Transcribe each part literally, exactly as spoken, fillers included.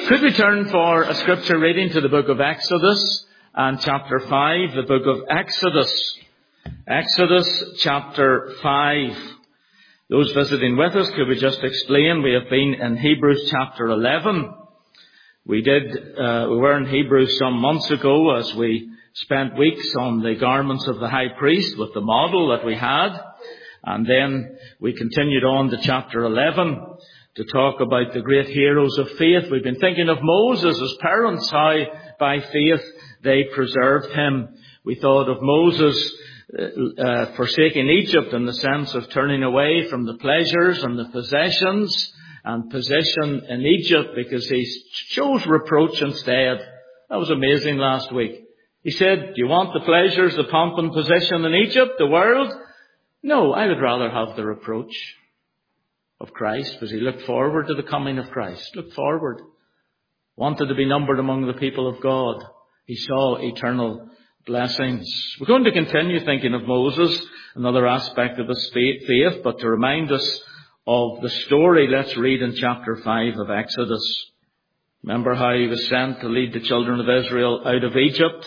Could we turn for a scripture reading to the book of Exodus and chapter five, the book of Exodus. Exodus chapter five. Those visiting with us, could we just explain, we have been in Hebrews chapter eleven. We did, uh, we were in Hebrews some months ago as we spent weeks on the garments of the high priest with the model that we had. And then we continued on to chapter eleven to talk about the great heroes of faith. We've been thinking of Moses' as parents, how by faith they preserved him. We thought of Moses uh, uh, forsaking Egypt in the sense of turning away from the pleasures and the possessions and position in Egypt because he chose reproach instead. That was amazing last week. He said, do you want the pleasures, the pomp and position in Egypt, the world? No, I would rather have the reproach of Christ, because he looked forward to the coming of Christ. Looked forward. Wanted to be numbered among the people of God. He saw eternal blessings. We're going to continue thinking of Moses, another aspect of his faith, but to remind us of the story, let's read in chapter five of Exodus. Remember how he was sent to lead the children of Israel out of Egypt?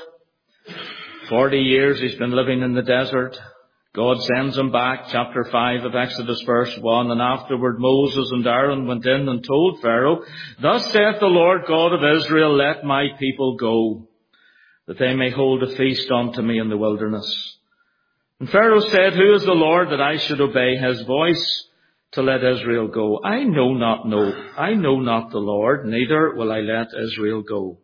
Forty years he's been living in the desert. God sends him back, chapter five of Exodus verse one, and afterward Moses and Aaron went in and told Pharaoh, thus saith the Lord God of Israel, let my people go, that they may hold a feast unto me in the wilderness. And Pharaoh said, who is the Lord that I should obey his voice to let Israel go? I know not, no, I know not the Lord, neither will I let Israel go.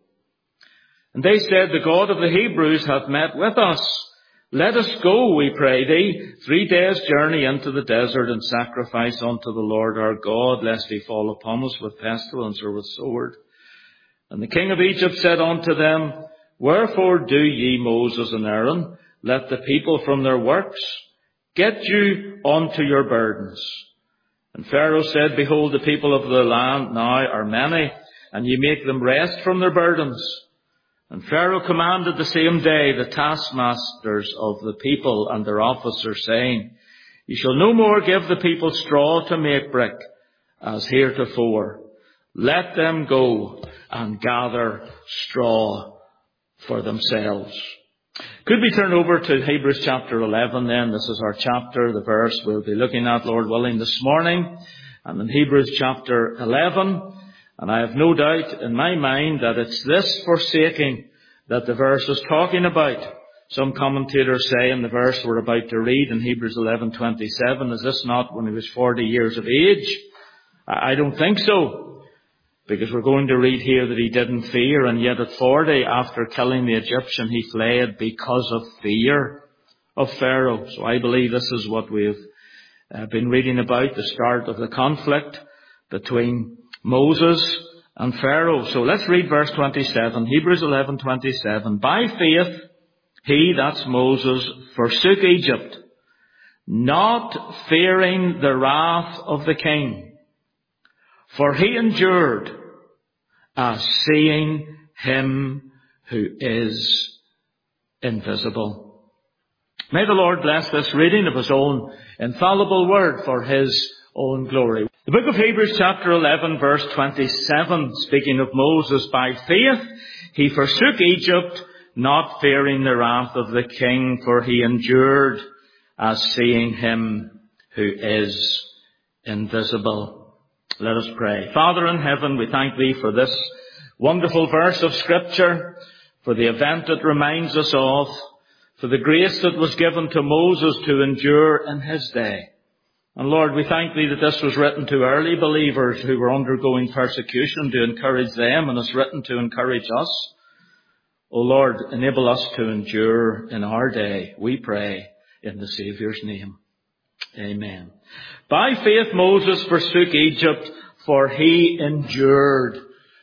And they said, the God of the Hebrews hath met with us. Let us go, we pray thee, three days' journey into the desert, and sacrifice unto the Lord our God, lest he fall upon us with pestilence or with sword. And the king of Egypt said unto them, wherefore do ye, Moses and Aaron, let the people from their works get you unto your burdens? And Pharaoh said, behold, the people of the land now are many, and ye make them rest from their burdens. And Pharaoh commanded the same day the taskmasters of the people and their officers, saying, ye shall no more give the people straw to make brick, as heretofore. Let them go and gather straw for themselves. Could we turn over to Hebrews chapter eleven then? This is our chapter, the verse we'll be looking at, Lord willing, this morning. And in Hebrews chapter eleven, and I have no doubt in my mind that it's this forsaking that the verse is talking about. Some commentators say in the verse we're about to read in Hebrews eleven twenty-seven, is this not when he was forty years of age? I don't think so, because we're going to read here that he didn't fear, and yet at forty, after killing the Egyptian, he fled because of fear of Pharaoh. So I believe this is what we've uh, been reading about, the start of the conflict between Moses and Pharaoh. So let's read verse twenty-seven, Hebrews eleven twenty-seven. By faith, he, that's Moses, forsook Egypt, not fearing the wrath of the king, for he endured as seeing him who is invisible. May the Lord bless this reading of his own infallible word for his own glory. The book of Hebrews chapter eleven verse twenty-seven, speaking of Moses, by faith he forsook Egypt, not fearing the wrath of the king, for he endured as seeing him who is invisible. Let us pray. Father in heaven, we thank thee for this wonderful verse of Scripture, for the event it reminds us of, for the grace that was given to Moses to endure in his day. And Lord, we thank thee that this was written to early believers who were undergoing persecution, to encourage them, and is written to encourage us. O Lord, enable us to endure in our day, we pray in the Saviour's name. Amen. By faith Moses forsook Egypt, for he endured.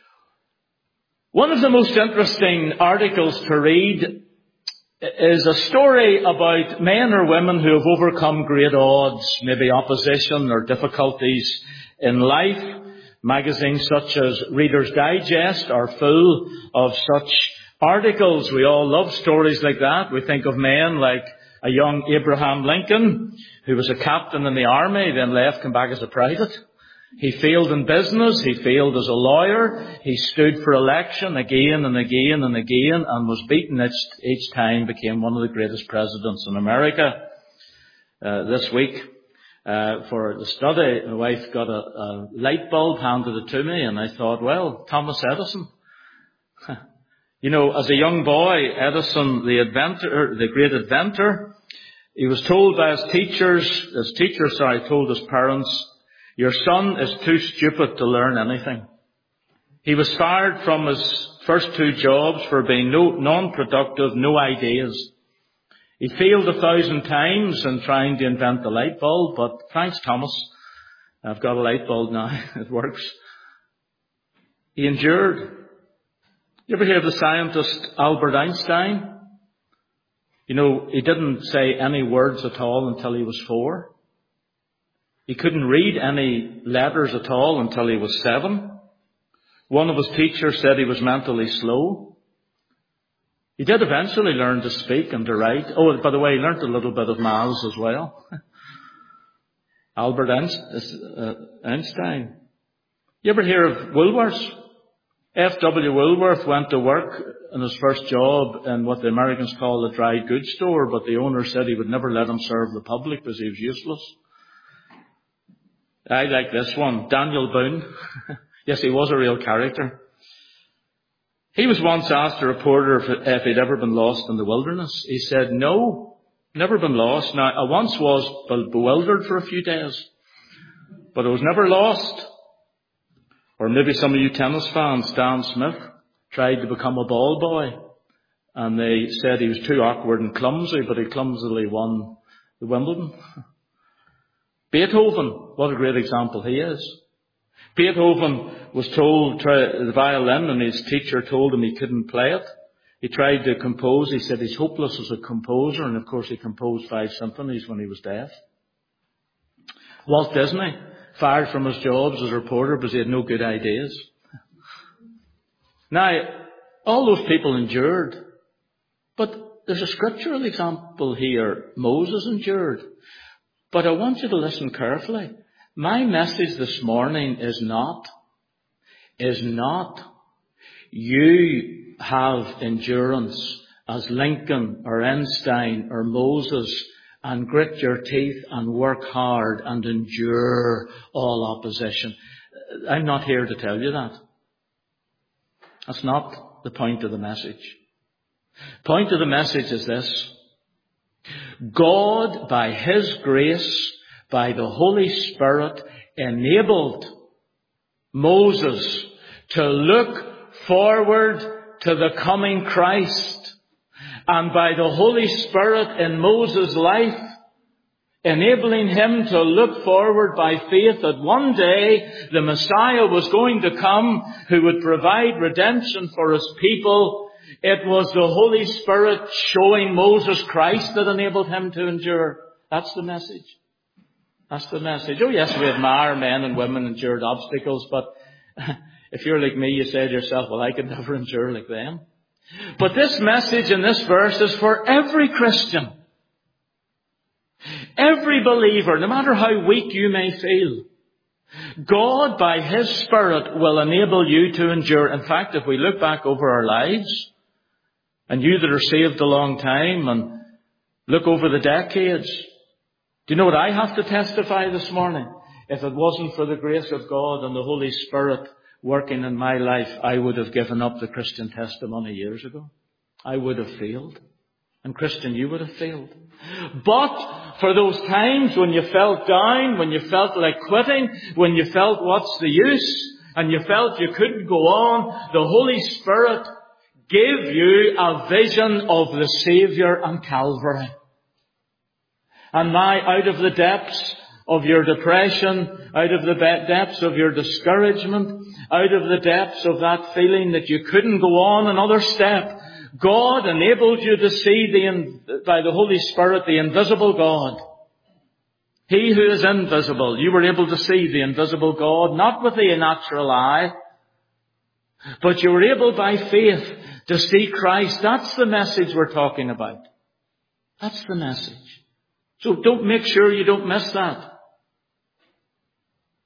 One of the most interesting articles to read is a story about men or women who have overcome great odds, maybe opposition or difficulties in life. Magazines such as Reader's Digest are full of such articles. We all love stories like that. We think of men like a young Abraham Lincoln, who was a captain in the army, then left, came back as a private. He failed in business. He failed as a lawyer. He stood for election again and again and again and was beaten each, each time, became one of the greatest presidents in America. Uh, this week, uh, for the study, my wife got a, a light bulb, handed it to me, and I thought, well, Thomas Edison. You know, as a young boy, Edison, the inventor, the great inventor, he was told by his teachers, his teachers, sorry, told his parents, your son is too stupid to learn anything. He was fired from his first two jobs for being no, non-productive, no ideas. He failed a thousand times in trying to invent the light bulb, but thanks, Thomas, I've got a light bulb now. It works. He endured. You ever hear of the scientist Albert Einstein? You know, he didn't say any words at all until he was four. He couldn't read any letters at all until he was seven. One of his teachers said he was mentally slow. He did eventually learn to speak and to write. Oh, by the way, he learned a little bit of maths as well. Albert Einstein. You ever hear of Woolworths? F W Woolworth went to work in his first job in what the Americans call a dry goods store, but the owner said he would never let him serve the public because he was useless. I like this one. Daniel Boone. Yes, he was a real character. He was once asked a reporter if, if he'd ever been lost in the wilderness. He said, no, never been lost. Now, I once was bewildered for a few days, but I was never lost. Or maybe some of you tennis fans, Dan Smith tried to become a ball boy, and they said he was too awkward and clumsy, but he clumsily won the Wimbledon. Beethoven, what a great example he is. Beethoven was told try the violin, and his teacher told him he couldn't play it. He tried to compose. He said he's hopeless as a composer, and of course he composed five symphonies when he was deaf. Walt Disney, fired from his jobs as a reporter because he had no good ideas. Now, all those people endured. But there's a scriptural example here. Moses endured. But I want you to listen carefully. My message this morning is not, is not, you have endurance as Lincoln or Einstein or Moses and grit your teeth and work hard and endure all opposition. I'm not here to tell you that. That's not the point of the message. The point of the message is this. God, by His grace, by the Holy Spirit, enabled Moses to look forward to the coming Christ. And by the Holy Spirit in Moses' life, enabling him to look forward by faith that one day the Messiah was going to come who would provide redemption for His people. It was the Holy Spirit showing Moses Christ that enabled him to endure. That's the message. That's the message. Oh yes, we admire men and women endured obstacles, but if you're like me, you say to yourself, well, I could never endure like them. But this message in this verse is for every Christian. Every believer, no matter how weak you may feel. God, by His Spirit, will enable you to endure. In fact, if we look back over our lives, and you that are saved a long time, and look over the decades, do you know what I have to testify this morning? If it wasn't for the grace of God and the Holy Spirit working in my life, I would have given up the Christian testimony years ago. I would have failed. And Christian, you would have failed. But for those times when you felt down, when you felt like quitting, when you felt what's the use, and you felt you couldn't go on, the Holy Spirit gave you a vision of the Saviour on Calvary. And now, out of the depths of your depression, out of the depths of your discouragement, out of the depths of that feeling that you couldn't go on another step, God enabled you to see the, by the Holy Spirit, the invisible God. He who is invisible. You were able to see the invisible God, not with the natural eye, but you were able by faith to see Christ. That's the message we're talking about. That's the message. So don't make sure you don't miss that.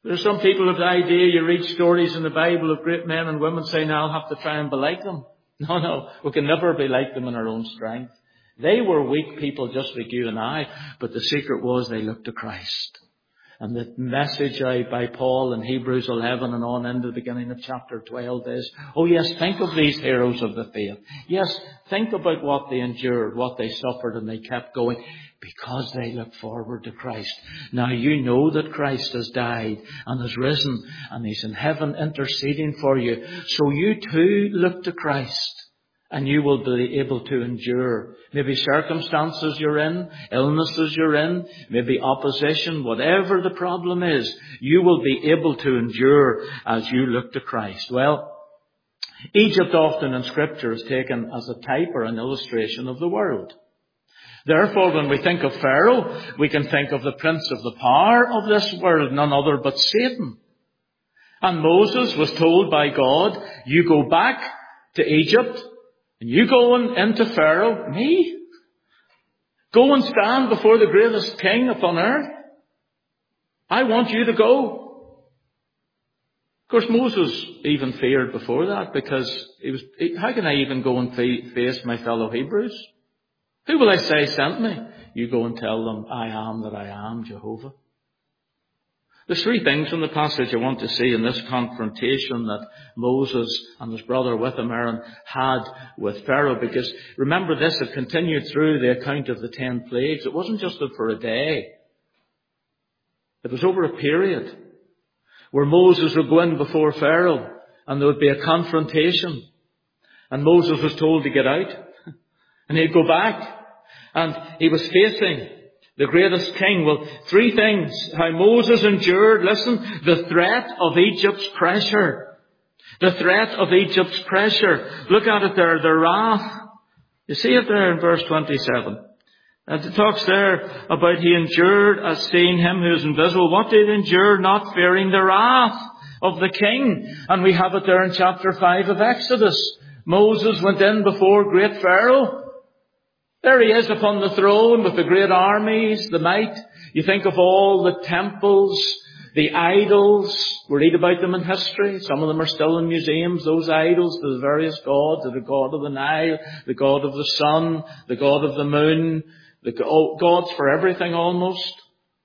There's some people with the idea you read stories in the Bible of great men and women saying, I'll have to try and be like them. No, no, we can never be like them in our own strength. They were weak people just like you and I, but the secret was they looked to Christ. And the message out by Paul in Hebrews eleven and on into the beginning of chapter twelve is, oh yes, think of these heroes of the faith. Yes, think about what they endured, what they suffered, and they kept going because they looked forward to Christ. Now you know that Christ has died and has risen and He's in heaven interceding for you. So you too look to Christ. And you will be able to endure. Maybe circumstances you're in, illnesses you're in, maybe opposition, whatever the problem is, you will be able to endure as you look to Christ. Well, Egypt often in Scripture is taken as a type or an illustration of the world. Therefore, when we think of Pharaoh, we can think of the prince of the power of this world, none other but Satan. And Moses was told by God, you go back to Egypt, and you going into Pharaoh, me? Go and stand before the greatest king upon earth. I want you to go. Of course, Moses even feared before that because he was, how can I even go and face my fellow Hebrews? Who will I say sent me? You go and tell them, I am that I am, Jehovah. There's three things in the passage I want to see in this confrontation that Moses and his brother with him, Aaron, had with Pharaoh. Because remember, this had continued through the account of the ten plagues. It wasn't just for a day. It was over a period where Moses would go in before Pharaoh and there would be a confrontation. And Moses was told to get out. And he'd go back. And he was facing the greatest king. Well, three things. How Moses endured, listen, the threat of Egypt's pressure. The threat of Egypt's pressure. Look at it there, the wrath. You see it there in verse twenty-seven. And it talks there about he endured as seeing him who is invisible. What did he endure? Not fearing the wrath of the king. And we have it there in chapter five of Exodus. Moses went in before great Pharaoh. There he is upon the throne with the great armies, the might. You think of all the temples, the idols. We read about them in history. Some of them are still in museums, those idols to the various gods, to the god of the Nile, the god of the sun, the god of the moon, the gods for everything almost.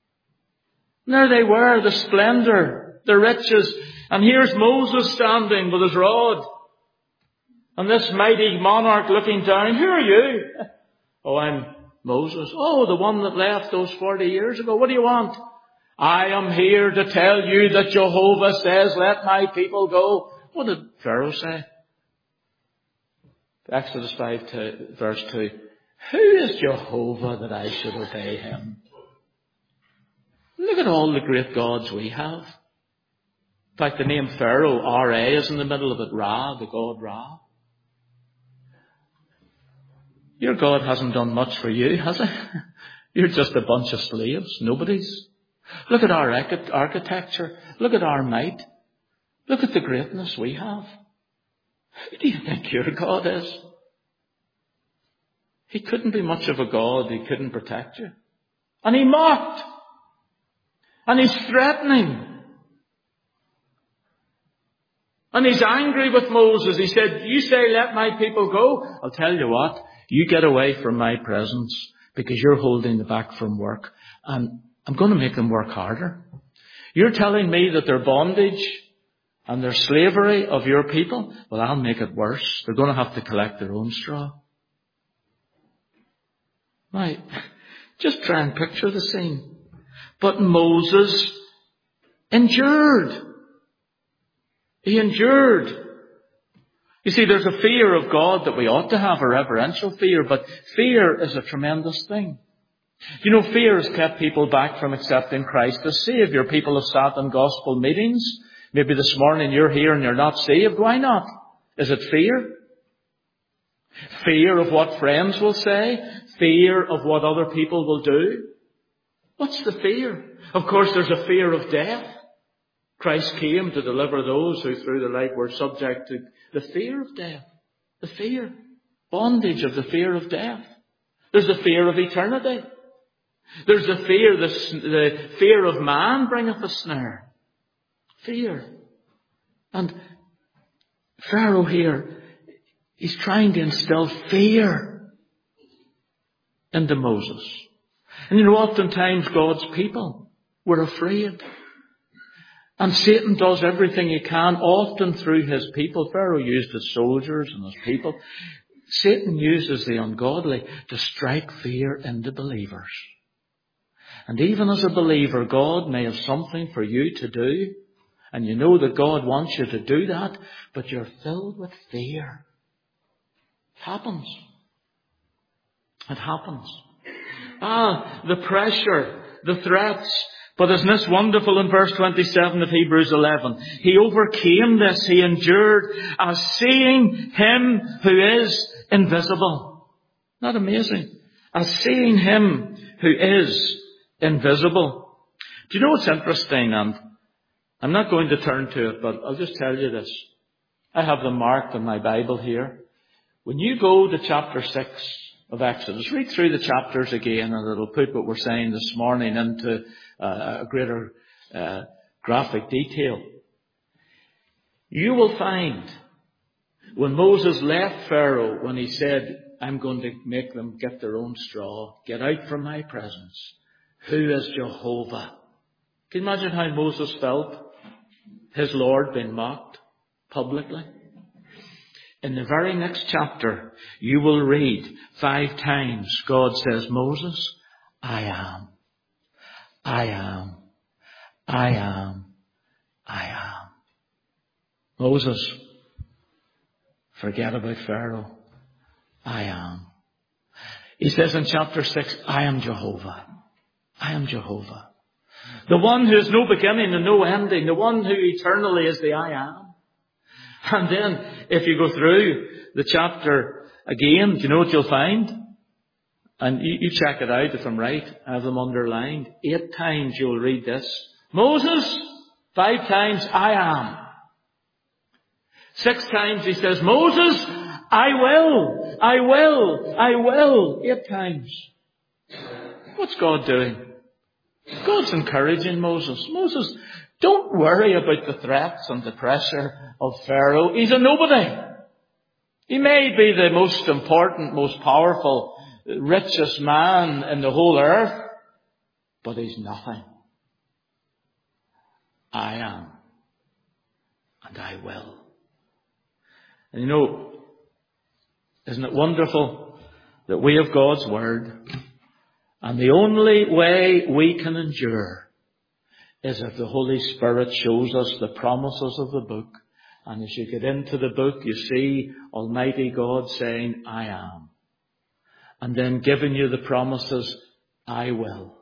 And there they were, the splendor, the riches. And here's Moses standing with his rod. And this mighty monarch looking down, who are you? Oh, I'm Moses. Oh, the one that left those forty years ago. What do you want? I am here to tell you that Jehovah says, let my people go. What did Pharaoh say? Exodus five, to, verse two. Who is Jehovah that I should obey him? Look at all the great gods we have. In fact, the name Pharaoh, R A, is in the middle of it. Ra, the god Ra. Your God hasn't done much for you, has he? You're just a bunch of slaves, nobodies. Look at our architecture. Look at our might. Look at the greatness we have. Who do you think your God is? He couldn't be much of a God. He couldn't protect you. And he mocked. And he's threatening. And he's angry with Moses. He said, you say, let my people go. I'll tell you what. You get away from my presence because you're holding them back from work. And I'm going to make them work harder. You're telling me that their bondage and their slavery of your people, well, I'll make it worse. They're going to have to collect their own straw. Right. Just try and picture the scene. But Moses endured. He endured. You see, there's a fear of God that we ought to have, a reverential fear, but fear is a tremendous thing. You know, fear has kept people back from accepting Christ as Savior. People have sat in gospel meetings. Maybe this morning you're here and you're not saved. Why not? Is it fear? Fear of what friends will say? Fear of what other people will do? What's the fear? Of course, there's a fear of death. Christ came to deliver those who through the light were subject to the fear of death. The fear. Bondage of the fear of death. There's the fear of eternity. There's the fear, the, the fear of man bringeth a snare. Fear. And Pharaoh here, he's trying to instill fear into Moses. And you know, oftentimes God's people were afraid. And Satan does everything he can, often through his people. Pharaoh used his soldiers and his people. Satan uses the ungodly to strike fear into believers. And even as a believer, God may have something for you to do. And you know that God wants you to do that, but you're filled with fear. It happens. It happens. Ah, the pressure, the threats. But isn't this wonderful in verse twenty-seven of Hebrews eleven? He overcame this. He endured as seeing Him who is invisible. Not amazing? As seeing Him who is invisible. Do you know what's interesting? And I'm not going to turn to it, but I'll just tell you this. I have them marked in my Bible here. When you go to chapter six of Exodus, read through the chapters again, and it'll put what we're saying this morning into uh, a greater uh, graphic detail. You will find when Moses left Pharaoh, when he said, I'm going to make them get their own straw, get out from my presence. Who is Jehovah? Can you imagine how Moses felt? His Lord being mocked publicly. In the very next chapter, you will read five times God says, Moses, I am. I am. I am. I am. Moses, forget about Pharaoh. I am. He says in chapter six, I am Jehovah. I am Jehovah. The one who has no beginning and no ending. The one who eternally is the I am. And then, if you go through the chapter again, do you know what you'll find? And you, you check it out if I'm right. I have them underlined. Eight times you'll read this. Moses, five times, I am. Six times he says, Moses, I will, I will, I will. Eight times. What's God doing? God's encouraging Moses. Moses, don't worry about the threats and the pressure of Pharaoh. He's a nobody. He may be the most important, most powerful, richest man in the whole earth, but he's nothing. I am, and I will. And you know, isn't it wonderful that we have God's Word, and the only way we can endure is if the Holy Spirit shows us the promises of the book. And as you get into the book, you see Almighty God saying, I am. And then giving you the promises, I will.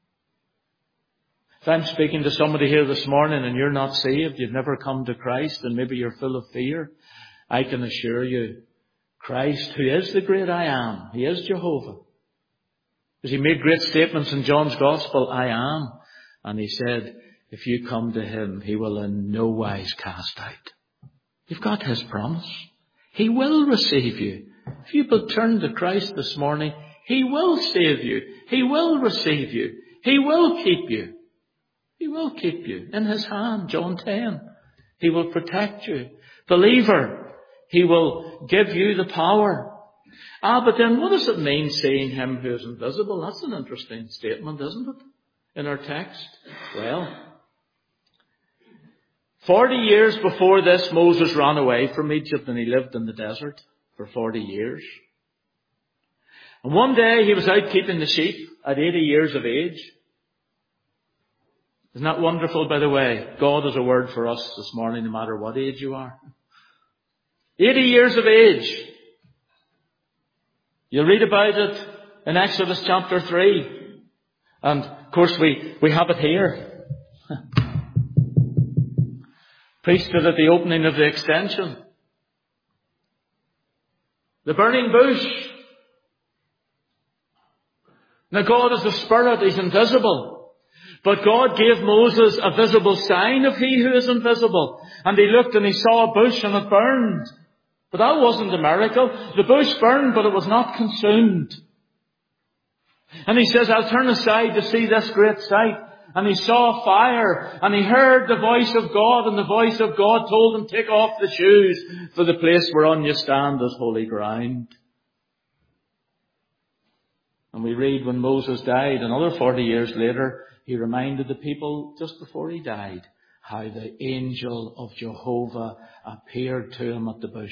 If I'm speaking to somebody here this morning and you're not saved, you've never come to Christ, and maybe you're full of fear, I can assure you, Christ, who is the great I am, He is Jehovah. Because He made great statements in John's Gospel, I am. And He said, if you come to Him, He will in no wise cast out. You've got His promise. He will receive you. If you but turn to Christ this morning, He will save you. He will receive you. He will keep you. He will keep you in His hand, John ten. He will protect you. Believer, He will give you the power. Ah, but then what does it mean, seeing Him who is invisible? That's an interesting statement, isn't it? In our text. Well, forty years before this, Moses ran away from Egypt and he lived in the desert for forty years. And one day he was out keeping the sheep at eighty years of age. Isn't that wonderful, by the way? God has a word for us this morning, no matter what age you are. eighty years of age. You'll read about it in Exodus chapter three. And, of course, we, we have it here. Priesthood at the opening of the extension. The burning bush. Now, God is the Spirit. He's invisible. But God gave Moses a visible sign of He who is invisible. And he looked and he saw a bush and it burned. But that wasn't a miracle. The bush burned, but it was not consumed. And he says, I'll turn aside to see this great sight. And he saw fire, and he heard the voice of God, and the voice of God told him, take off the shoes, for the place whereon you stand is holy ground. And we read when Moses died, another forty years later, he reminded the people just before he died how the angel of Jehovah appeared to him at the bush.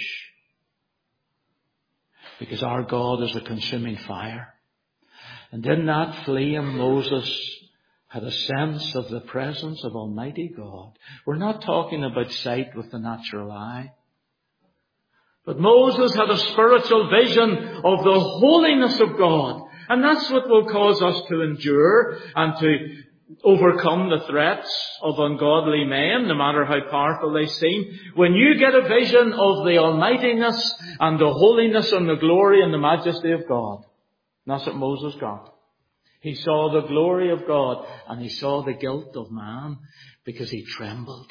Because our God is a consuming fire. And in that flame, Moses had a sense of the presence of Almighty God. We're not talking about sight with the natural eye. But Moses had a spiritual vision of the holiness of God. And that's what will cause us to endure and to overcome the threats of ungodly men, no matter how powerful they seem. When you get a vision of the almightiness and the holiness and the glory and the majesty of God, that's what Moses got. He saw the glory of God and he saw the guilt of man because he trembled.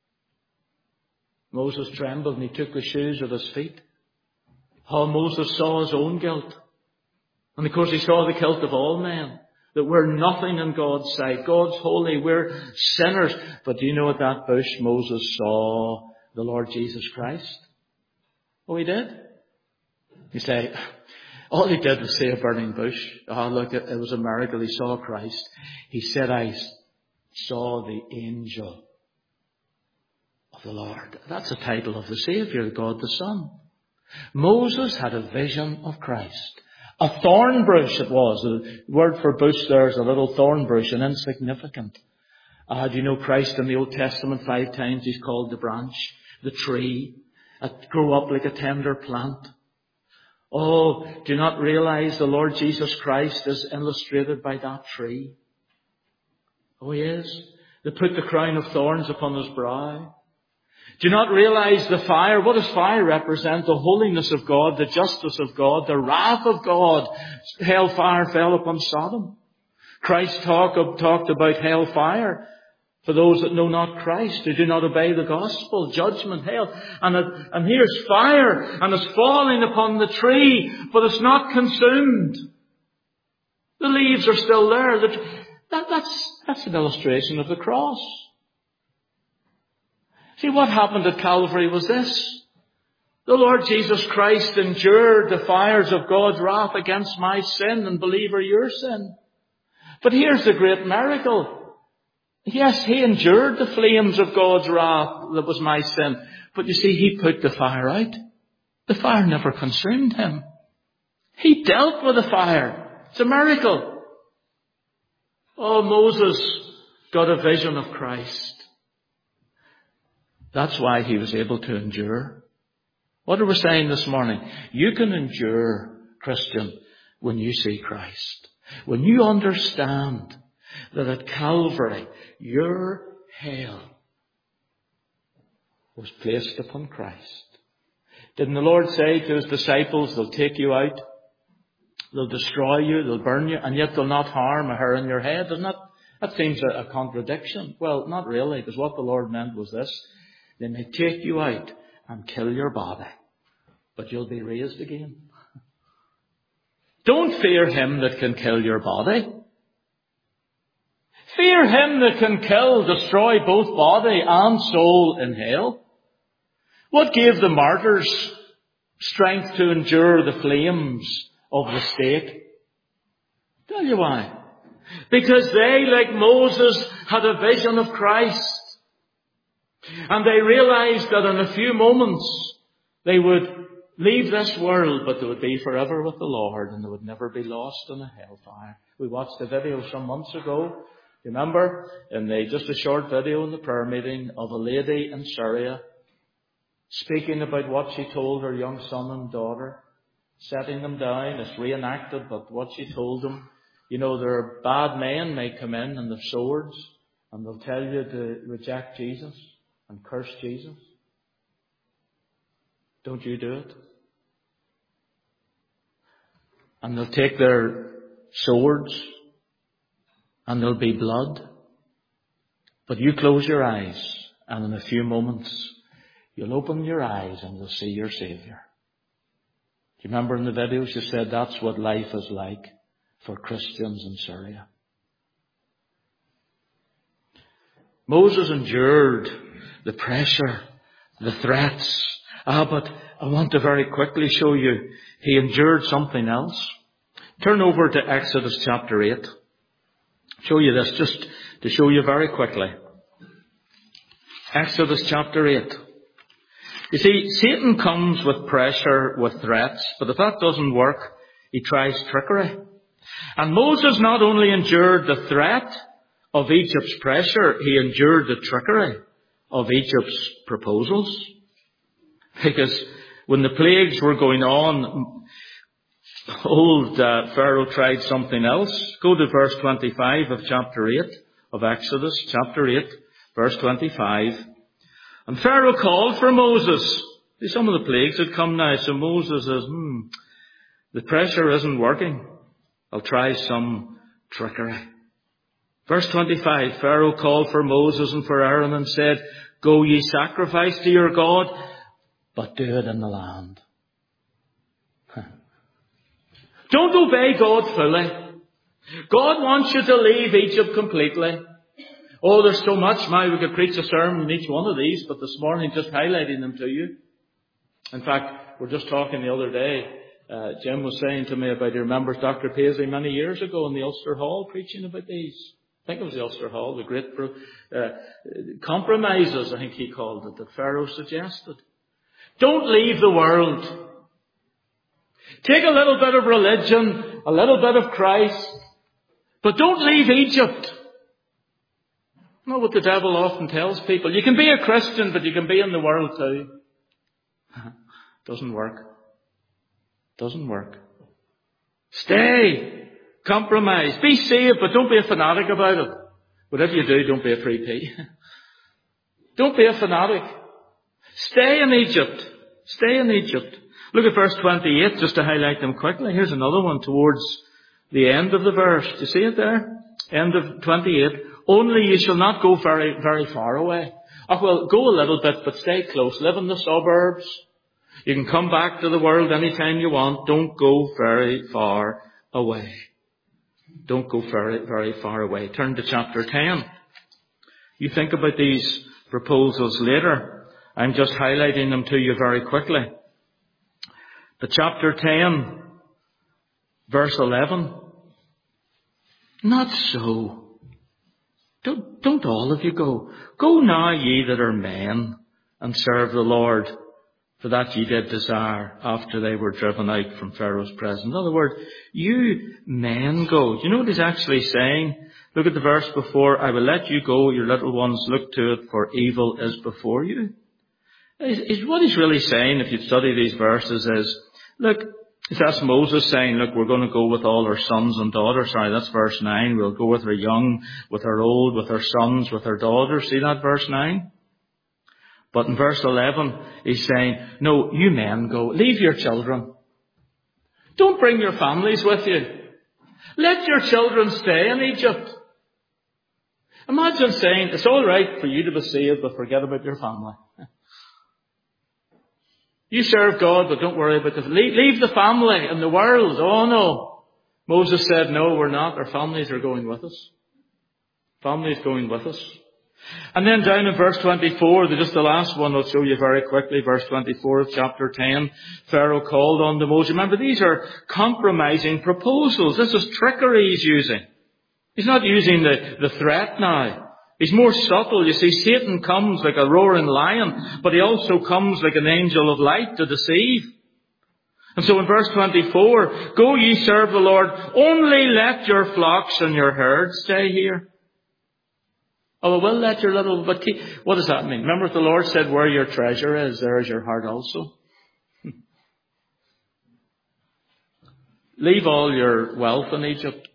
Moses trembled and he took the shoes of his feet. How Moses saw his own guilt. And of course he saw the guilt of all men. That we're nothing in God's sight. God's holy. We're sinners. But do you know at that bush Moses saw the Lord Jesus Christ? Oh, he did? You say, all he did was see a burning bush. Oh, look, it, it was a miracle. He saw Christ. He said, I saw the angel of the Lord. That's the title of the Saviour, God the Son. Moses had a vision of Christ. A thorn bush it was. The word for bush there is a little thorn bush, and insignificant. Uh, do you know Christ in the Old Testament five times he's called the branch, the tree, that grew up like a tender plant. Oh, do you not realize the Lord Jesus Christ is illustrated by that tree? Oh, he is. They put the crown of thorns upon his brow. Do you not realize the fire? What does fire represent? The holiness of God, the justice of God, the wrath of God. Hellfire fell upon Sodom. Christ talk, talked about hellfire for those that know not Christ, who do not obey the gospel, judgment, hell. And, it, and here's fire, and it's falling upon the tree, but it's not consumed. The leaves are still there. That, that's, that's an illustration of the cross. See, what happened at Calvary was this. The Lord Jesus Christ endured the fires of God's wrath against my sin and, believer, your sin. But here's the great miracle. Yes, he endured the flames of God's wrath that was my sin. But you see, he put the fire out. The fire never consumed him. He dealt with the fire. It's a miracle. Oh, Moses got a vision of Christ. That's why he was able to endure. What are we saying this morning? You can endure, Christian, when you see Christ. When you understand that at Calvary, your hell was placed upon Christ. Didn't the Lord say to his disciples, they'll take you out, they'll destroy you, they'll burn you, and yet they'll not harm a hair in your head? Doesn't that, that seems a, a contradiction. Well, not really, because what the Lord meant was this. They may take you out and kill your body, but you'll be raised again. Don't fear him that can kill your body. Fear him that can kill, destroy both body and soul in hell. What gave the martyrs strength to endure the flames of the stake? Tell you why. Because they, like Moses, had a vision of Christ. And they realized that in a few moments they would leave this world, but they would be forever with the Lord and they would never be lost in a hellfire. We watched a video some months ago, remember, in the, just a short video in the prayer meeting of a lady in Syria speaking about what she told her young son and daughter, setting them down. It's reenacted, but what she told them, you know, there are bad men may come in and they've swords and they'll tell you to reject Jesus and curse Jesus. Don't you do it. And they'll take their swords and there'll be blood. But you close your eyes and in a few moments you'll open your eyes and you'll see your Saviour. Do you remember in the video she said that's what life is like for Christians in Syria? Moses endured the pressure, the threats. Ah, but I want to very quickly show you he endured something else. Turn over to Exodus chapter eight. Show you this just to show you very quickly. Exodus chapter eight. You see, Satan comes with pressure, with threats, but if that doesn't work, he tries trickery. And Moses not only endured the threat of Egypt's pressure, he endured the trickery of Egypt's proposals. Because when the plagues were going on, old uh, Pharaoh tried something else. Go to verse twenty-five of chapter eight of Exodus, chapter eight, verse twenty-five. And Pharaoh called for Moses. See, some of the plagues had come now, so Moses says, hmm, the pressure isn't working. I'll try some trickery. Verse twenty-five, Pharaoh called for Moses and for Aaron and said, go ye sacrifice to your God, but do it in the land. Don't obey God fully. God wants you to leave Egypt completely. Oh, there's so much. Now we could preach a sermon on each one of these, but this morning just highlighting them to you. In fact, we're just talking the other day. Uh, Jim was saying to me about, he remembers Doctor Paisley many years ago in the Ulster Hall preaching about these. I think it was the Ulster Hall, the great uh, compromises, I think he called it, that Pharaoh suggested. Don't leave the world. Take a little bit of religion, a little bit of Christ, but don't leave Egypt. Not what the devil often tells people. You can be a Christian, but you can be in the world too. Doesn't work. Doesn't work. Stay. Compromise. Be saved, but don't be a fanatic about it. Whatever you do, don't be a free pea. Don't be a fanatic. Stay in Egypt. Stay in Egypt. Look at verse twenty-eight, just to highlight them quickly. Here's another one towards the end of the verse. Do you see it there? End of twenty-eight. Only you shall not go very, very far away. Oh, well, go a little bit, but stay close. Live in the suburbs. You can come back to the world anytime you want. Don't go very far away. Don't go very, very far away. Turn to chapter ten. You think about these proposals later. I'm just highlighting them to you very quickly. But chapter ten, verse eleven. Not so. Don't, don't all of you go. Go now, ye that are men, and serve the Lord, for that ye did desire after they were driven out from Pharaoh's presence. In other words, you men go. Do you know what he's actually saying? Look at the verse before. I will let you go, your little ones, look to it, for evil is before you. Is, is what he's really saying, if you study these verses, is, look, that's Moses saying, look, we're going to go with all our sons and daughters. Sorry, that's verse nine. We'll go with our young, with our old, with our sons, with our daughters. See that, verse nine? But in verse eleven, he's saying, no, you men go. Leave your children. Don't bring your families with you. Let your children stay in Egypt. Imagine saying, it's all right for you to be saved, but forget about your family. You serve God, but don't worry about the... Leave, leave the family and the world. Oh, no. Moses said, no, we're not. Our families are going with us. Families going with us. And then down in verse twenty-four, just the last one I'll show you very quickly. Verse twenty-four of chapter ten. Pharaoh called on to Moses. Remember, these are compromising proposals. This is trickery he's using. He's not using the, the threat now. He's more subtle. You see, Satan comes like a roaring lion, but he also comes like an angel of light to deceive. And so in verse twenty-four, go ye serve the Lord, only let your flocks and your herds stay here. Oh, well, let your little, but keep, what does that mean? Remember what the Lord said, where your treasure is, there is your heart also. Leave all your wealth in Egypt.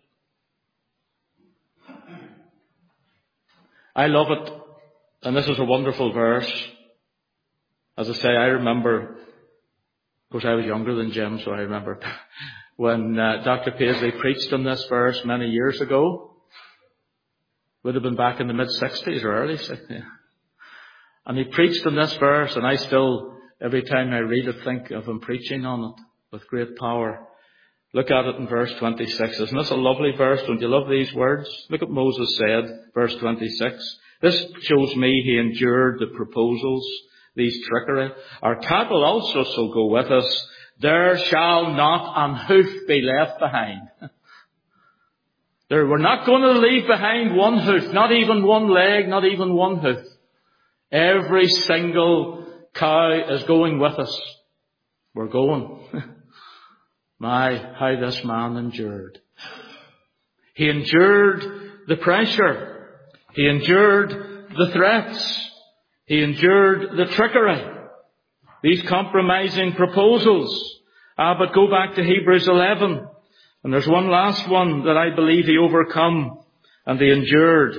I love it. And this is a wonderful verse. As I say, I remember, of course I was younger than Jim, so I remember when uh, Doctor Paisley preached on this verse many years ago. Would have been back in the mid-sixties or early sixties. And he preached on this verse, and I still, every time I read it, think of him preaching on it with great power. Look at it in verse twenty-six. Isn't this a lovely verse? Don't you love these words? Look what Moses said, verse twenty-six. This shows me he endured the proposals, these trickery. Our cattle also shall go with us. There shall not an hoof be left behind. There, we're not going to leave behind one hoof, not even one leg, not even one hoof. Every single cow is going with us. We're going. My, how this man endured. He endured the pressure. He endured the threats. He endured the trickery. These compromising proposals. Ah, but go back to Hebrews eleven. And there's one last one that I believe he overcome and he endured.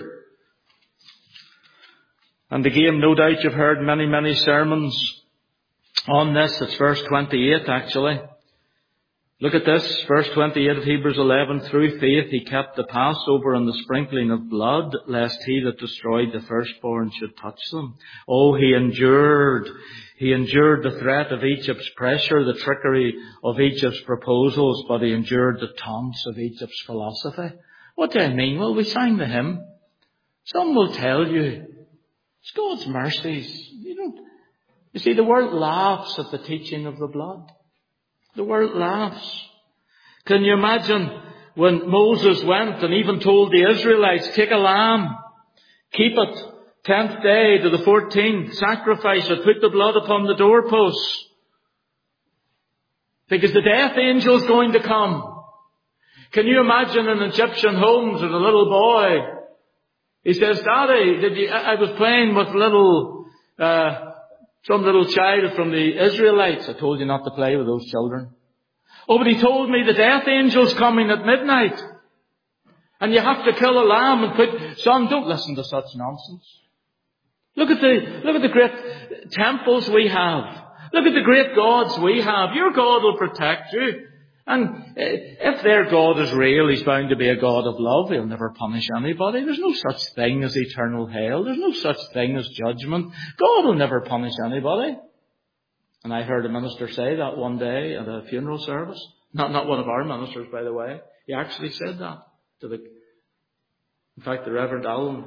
And again, no doubt you've heard many, many sermons on this. It's verse twenty-eight actually. Look at this, verse twenty-eight of Hebrews eleven. Through faith he kept the Passover and the sprinkling of blood, lest he that destroyed the firstborn should touch them. Oh, he endured. He endured the threat of Egypt's pressure, the trickery of Egypt's proposals, but he endured the taunts of Egypt's philosophy. What do I mean? Well, we sang the hymn. Some will tell you, it's God's mercies. You don't, you see, the world laughs at the teaching of the blood. The world laughs. Can you imagine when Moses went and even told the Israelites, take a lamb, keep it, tenth day to the fourteenth, sacrifice it, put the blood upon the doorposts. Because the death angel is going to come. Can you imagine in Egyptian homes with a little boy? He says, Daddy, did you, I was playing with little, uh, some little child from the Israelites. I told you not to play with those children. Oh, but he told me the death angel's coming at midnight. And you have to kill a lamb and put, son, don't listen to such nonsense. Look at the, look at the great temples we have. Look at the great gods we have. Your God will protect you. And if their God is real, he's bound to be a God of love. He'll never punish anybody. There's no such thing as eternal hell. There's no such thing as judgment. God will never punish anybody. And I heard a minister say that one day at a funeral service. Not, not one of our ministers, by the way. He actually said that to the, in fact, the Reverend Allen,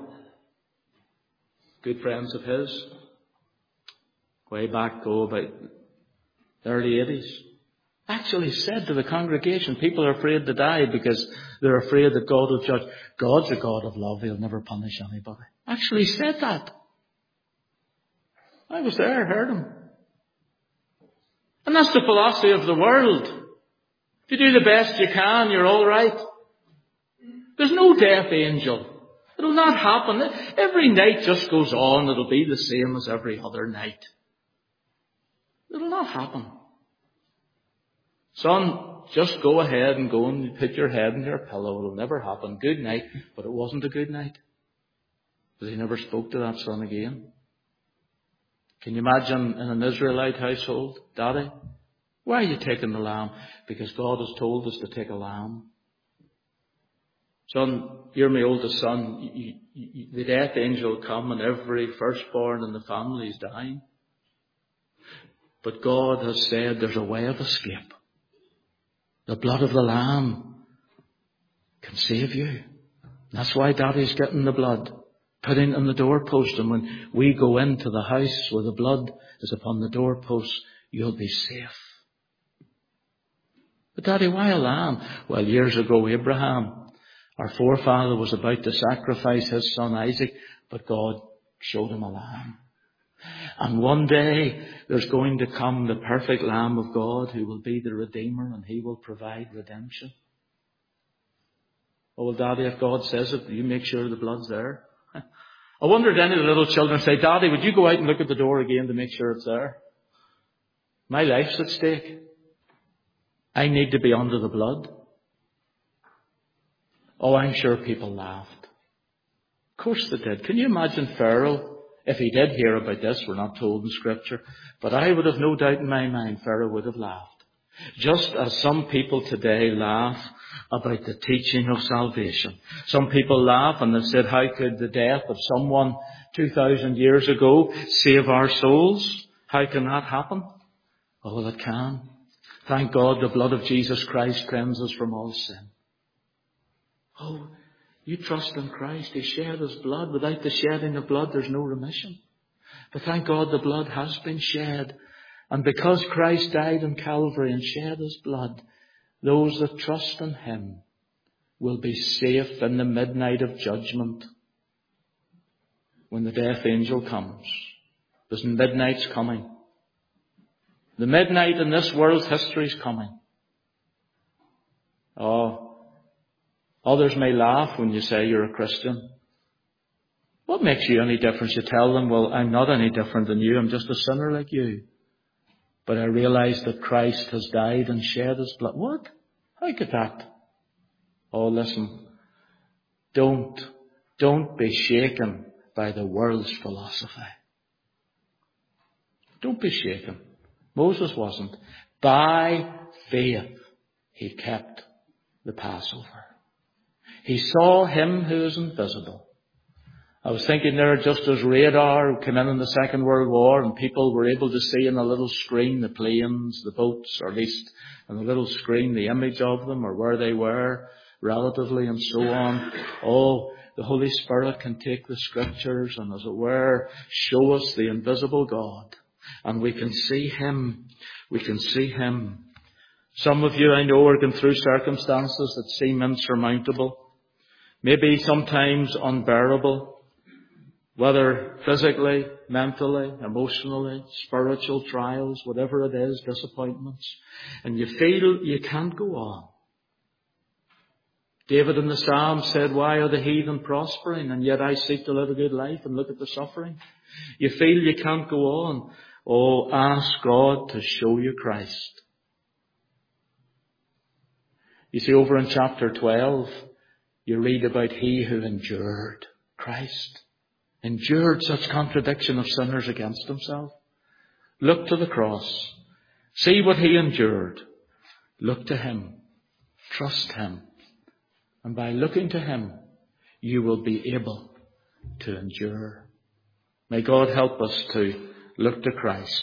good friends of his, way back, go about the early eighties. Actually said to the congregation, people are afraid to die because they're afraid that God will judge. God's a God of love. He'll never punish anybody. Actually said that. I was there, heard him. And that's the philosophy of the world. If you do the best you can, you're all right. There's no death angel. It'll not happen. Every night just goes on. It'll be the same as every other night. It'll not happen. Son, just go ahead and go and put your head in your pillow. It'll never happen. Good night. But it wasn't a good night. Because he never spoke to that son again. Can you imagine in an Israelite household? Daddy, why are you taking the lamb? Because God has told us to take a lamb. Son, you're my oldest son. You, you, you, the death angel will come and every firstborn in the family is dying. But God has said there's a way of escape. The blood of the Lamb can save you. That's why Daddy's getting the blood, putting it on the doorpost. And when we go into the house where the blood is upon the doorpost, you'll be safe. But Daddy, why a lamb? Well, years ago, Abraham, our forefather, was about to sacrifice his son Isaac, but God showed him a lamb. And one day there's going to come the perfect Lamb of God who will be the Redeemer and he will provide redemption. Oh, well, Daddy, if God says it, you make sure the blood's there. I wonder if any of the little children say, Daddy, would you go out and look at the door again to make sure it's there? My life's at stake. I need to be under the blood. Oh, I'm sure people laughed. Of course they did. Can you imagine Pharaoh? If he did hear about this, we're not told in Scripture. But I would have no doubt in my mind Pharaoh would have laughed. Just as some people today laugh about the teaching of salvation. Some people laugh and they've said, how could the death of someone two thousand years ago save our souls? How can that happen? Oh, well, it can. Thank God the blood of Jesus Christ cleanses from all sin. Oh, You trust in Christ. He shed His blood. Without the shedding of blood, there's no remission. But thank God the blood has been shed. And because Christ died on Calvary and shed His blood, those that trust in Him will be safe in the midnight of judgment when the death angel comes. Because midnight's coming. The midnight in this world's history is coming. Oh, others may laugh when you say you're a Christian. What makes you any different? You tell them, well, I'm not any different than you. I'm just a sinner like you. But I realize that Christ has died and shed His blood. What? How could that? Oh, listen. Don't, don't be shaken by the world's philosophy. Don't be shaken. Moses wasn't. By faith, he kept the Passover. He saw Him who is invisible. I was thinking there, just as radar came in in the Second World War and people were able to see in a little screen the planes, the boats, or at least on a little screen the image of them or where they were relatively and so on. Oh, the Holy Spirit can take the Scriptures and, as it were, show us the invisible God. And we can see Him. We can see Him. Some of you, I know, are going through circumstances that seem insurmountable. Maybe sometimes unbearable. Whether physically, mentally, emotionally, spiritual trials, whatever it is, disappointments. And you feel you can't go on. David in the Psalm said, why are the heathen prospering? And yet I seek to live a good life and look at the suffering. You feel you can't go on. Oh, ask God to show you Christ. You see, over in chapter twelve, you read about He who endured. Christ endured such contradiction of sinners against Himself. Look to the cross. See what He endured. Look to Him. Trust Him. And by looking to Him, you will be able to endure. May God help us to look to Christ.